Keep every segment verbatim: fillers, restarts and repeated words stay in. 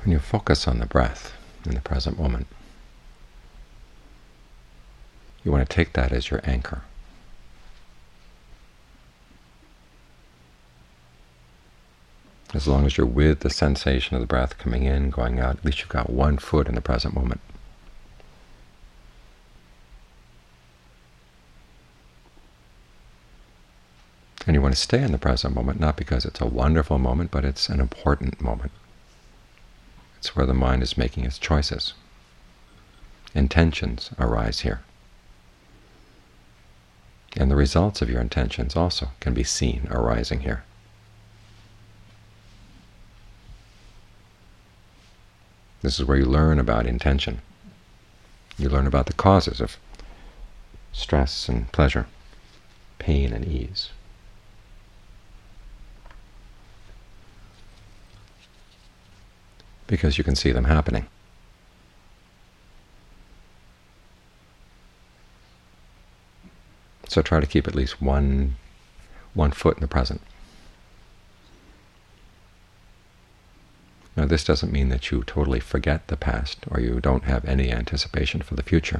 When you focus on the breath in the present moment, you want to take that as your anchor. As long as you're with the sensation of the breath coming in, going out, at least you've got one foot in the present moment. And you want to stay in the present moment, not because it's a wonderful moment, but it's an important moment. It's where the mind is making its choices. Intentions arise here. And the results of your intentions also can be seen arising here. This is where you learn about intention. You learn about the causes of stress and pleasure, pain and ease. Because you can see them happening. So try to keep at least one, one foot in the present. Now, this doesn't mean that you totally forget the past or you don't have any anticipation for the future.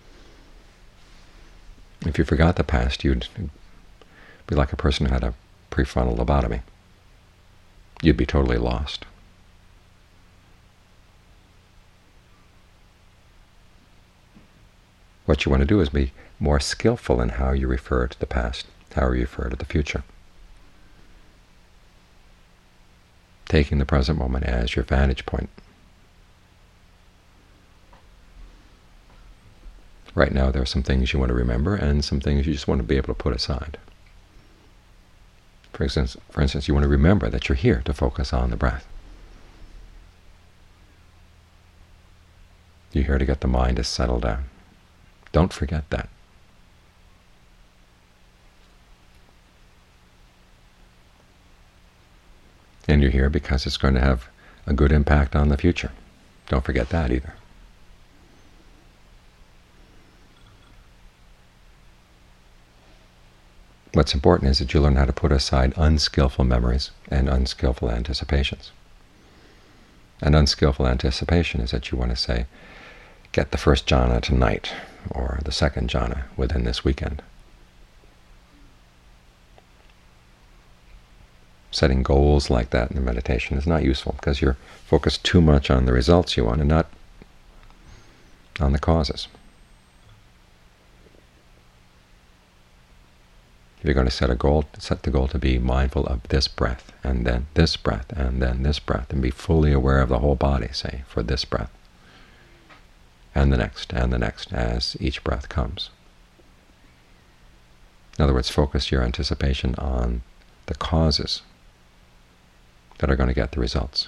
If you forgot the past, you'd be like a person who had a prefrontal lobotomy. You'd be totally lost. What you want to do is be more skillful in how you refer to the past, how you refer to the future. Taking the present moment as your vantage point. Right now there are some things you want to remember and some things you just want to be able to put aside. For instance, for instance, you want to remember that you're here to focus on the breath. You're here to get the mind to settle down. Don't forget that. And you're here because it's going to have a good impact on the future. Don't forget that either. What's important is that you learn how to put aside unskillful memories and unskillful anticipations. And unskillful anticipation is that you want to say, get the first jhana tonight, or the second jhana within this weekend. Setting goals like that in the meditation is not useful because you're focused too much on the results you want and not on the causes. If you're going to set a goal, set the goal to be mindful of this breath, and then this breath, and then this breath, and be fully aware of the whole body, say, for this breath, and the next, and the next, as each breath comes. In other words, focus your anticipation on the causes that are going to get the results.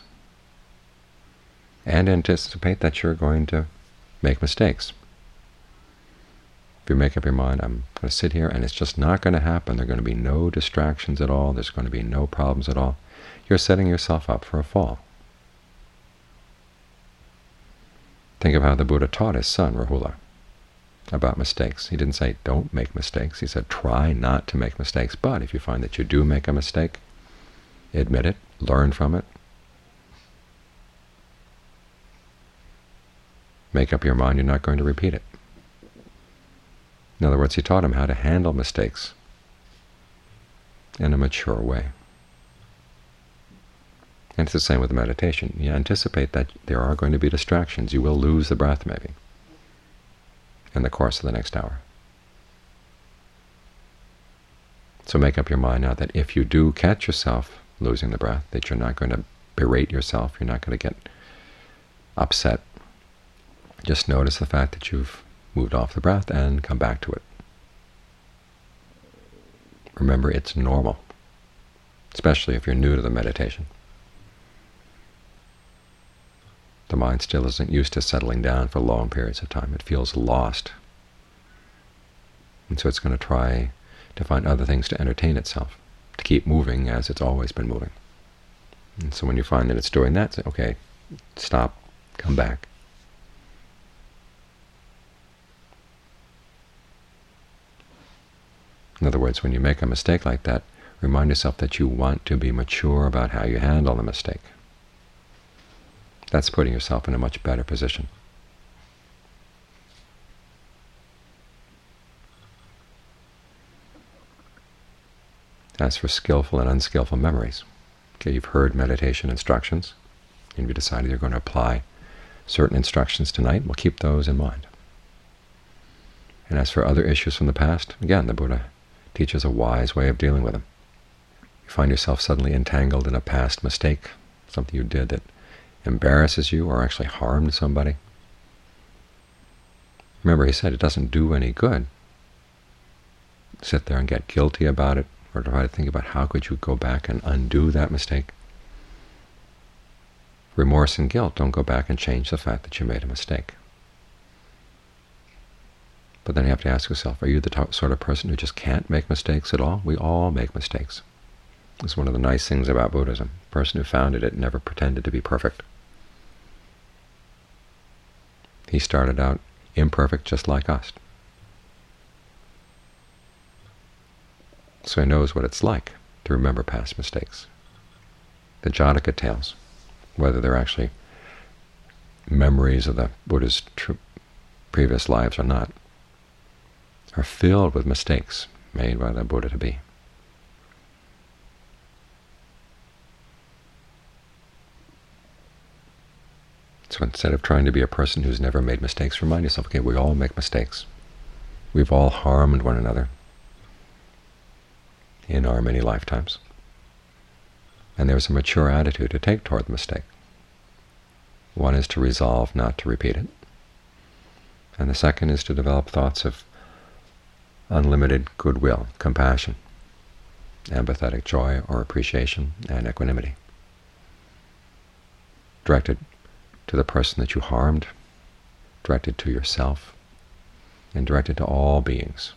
And anticipate that you're going to make mistakes. If you make up your mind, I'm going to sit here and it's just not going to happen, there are going to be no distractions at all, there's going to be no problems at all, you're setting yourself up for a fall. Think of how the Buddha taught his son, Rahula, about mistakes. He didn't say, don't make mistakes. He said, try not to make mistakes. But if you find that you do make a mistake, admit it, learn from it. Make up your mind you're not going to repeat it. In other words, he taught him how to handle mistakes in a mature way. And it's the same with meditation. You anticipate that there are going to be distractions. You will lose the breath, maybe, in the course of the next hour. So make up your mind now that if you do catch yourself losing the breath, that you're not going to berate yourself, you're not going to get upset. Just notice the fact that you've moved off the breath and come back to it. Remember, it's normal, especially if you're new to the meditation. The mind still isn't used to settling down for long periods of time. It feels lost. And so it's going to try to find other things to entertain itself, to keep moving as it's always been moving. And so when you find that it's doing that, say, okay, stop, come back. In other words, when you make a mistake like that, remind yourself that you want to be mature about how you handle the mistake. That's putting yourself in a much better position. As for skillful and unskillful memories, okay, you've heard meditation instructions, and you decided you're going to apply certain instructions tonight. We'll keep those in mind. And as for other issues from the past, again, the Buddha teaches a wise way of dealing with them. You find yourself suddenly entangled in a past mistake, something you did that embarrasses you or actually harmed somebody. Remember, he said it doesn't do any good. Sit there and get guilty about it, or try to think about how could you go back and undo that mistake. Remorse and guilt don't go back and change the fact that you made a mistake. But then you have to ask yourself, are you the sort of person who just can't make mistakes at all? We all make mistakes. It's one of the nice things about Buddhism. The person who founded it never pretended to be perfect. He started out imperfect just like us. So he knows what it's like to remember past mistakes. The Jataka tales, whether they're actually memories of the Buddha's previous lives or not, are filled with mistakes made by the Buddha to be. So instead of trying to be a person who's never made mistakes, remind yourself, okay, we all make mistakes. We've all harmed one another in our many lifetimes. And there's a mature attitude to take toward the mistake. One is to resolve not to repeat it, and the second is to develop thoughts of unlimited goodwill, compassion, empathetic joy or appreciation, and equanimity, directed to the person that you harmed, directed to yourself, and directed to all beings.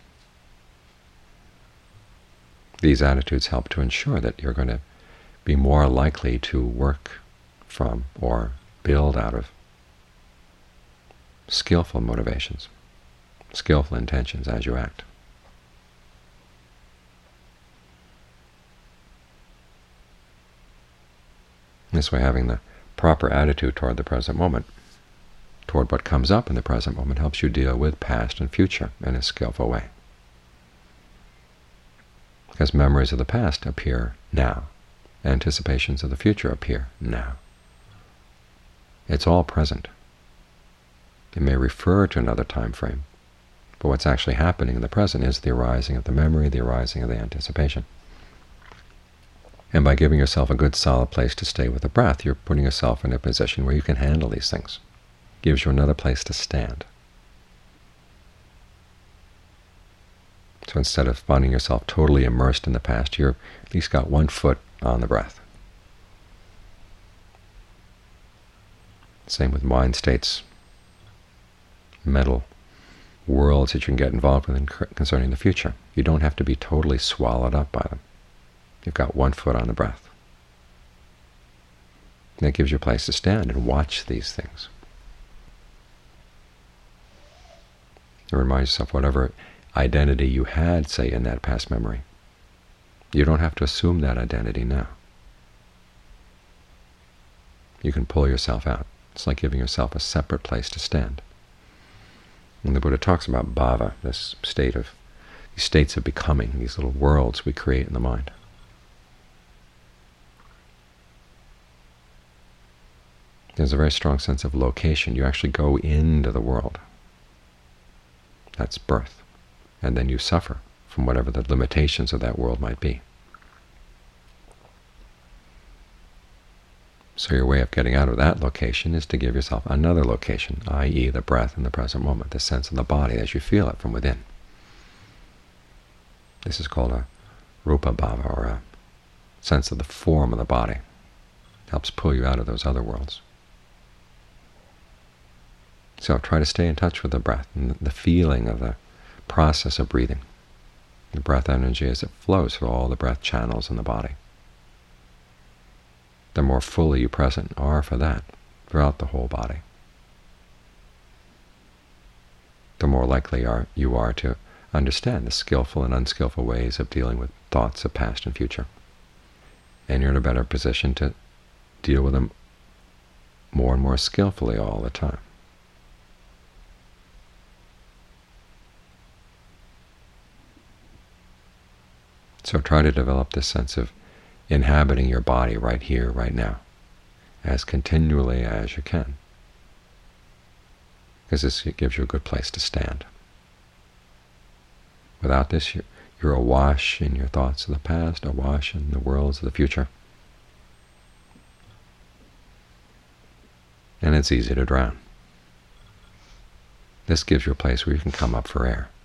These attitudes help to ensure that you're going to be more likely to work from or build out of skillful motivations, skillful intentions as you act. This way, having the proper attitude toward the present moment, toward what comes up in the present moment, helps you deal with past and future in a skillful way. Because memories of the past appear now. Anticipations of the future appear now. It's all present. It may refer to another time frame, but what's actually happening in the present is the arising of the memory, the arising of the anticipation. And by giving yourself a good solid place to stay with the breath, you're putting yourself in a position where you can handle these things. It gives you another place to stand. So instead of finding yourself totally immersed in the past, you've at least got one foot on the breath. Same with mind states, mental worlds that you can get involved with concerning the future. You don't have to be totally swallowed up by them. You've got one foot on the breath. And that gives you a place to stand and watch these things. And remind yourself whatever identity you had, say, in that past memory, you don't have to assume that identity now. You can pull yourself out. It's like giving yourself a separate place to stand. And the Buddha talks about bhava, this state of, these states of becoming, these little worlds we create in the mind. There's a very strong sense of location. You actually go into the world. That's birth. And then you suffer from whatever the limitations of that world might be. So your way of getting out of that location is to give yourself another location, that is the breath in the present moment, the sense of the body as you feel it from within. This is called a rupa bhava, or a sense of the form of the body. It helps pull you out of those other worlds. So try to stay in touch with the breath and the feeling of the process of breathing, the breath energy as it flows through all the breath channels in the body. The more fully you present are for that throughout the whole body, the more likely are you are to understand the skillful and unskillful ways of dealing with thoughts of past and future. And you're in a better position to deal with them more and more skillfully all the time. So try to develop this sense of inhabiting your body right here, right now, as continually as you can, because this gives you a good place to stand. Without this, you're, you're awash in your thoughts of the past, awash in the worlds of the future, and it's easy to drown. This gives you a place where you can come up for air.